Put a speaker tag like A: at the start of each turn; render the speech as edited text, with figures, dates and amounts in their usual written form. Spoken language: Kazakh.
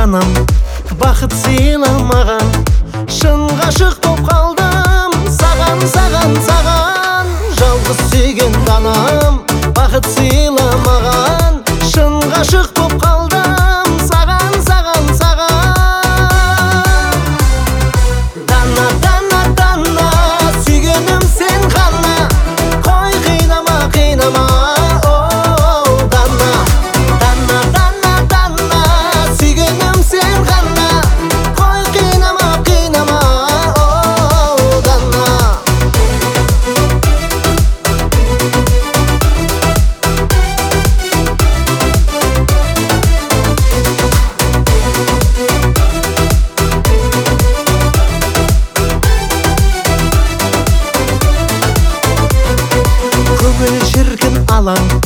A: данам, бақыт сыйламаған, шын ғашық боп қалдым. Саған, саған, саған, жалғыз сүйген данам, бақыт сыйламаған, шын ғашық боп қалдым. Саған, саған, саған. Дана, дана, дана, сүйгенім сен ғана, қой қинама, қинама. Көңіл шіркін алаң,